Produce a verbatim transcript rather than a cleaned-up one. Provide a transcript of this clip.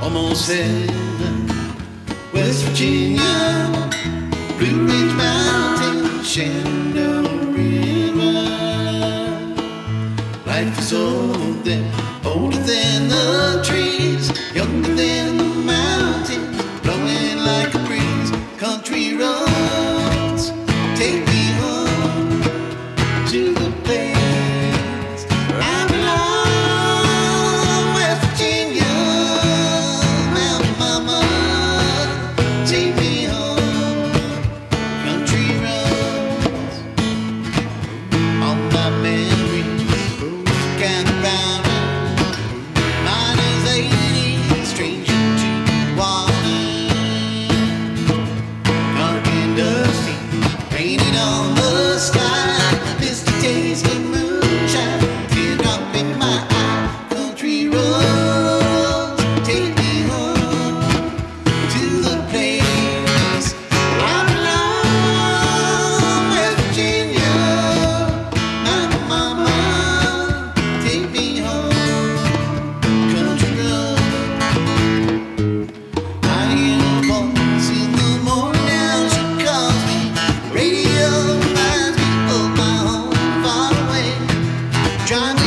almost heaven. West Virginia, Blue Ridge Mountain, Shenandoah River. Life is older, older than the trees, younger than the mountains, blowing like a breeze. Country roads take me home to the place I belong. West Virginia, Mountain Mama, take me home. Country roads, all my memories kind of bounding. Mine is eighty, stranger to water. Dark and dusty, painted on the sky, misty taste of moonshine, teardrop in my eye. Country roads take me home to the place I belong. West Virginia, Mountain Mama, take me home. Country roads. I hear a voice in the morning now, she calls me. Radio reminds me of my home far away. Trying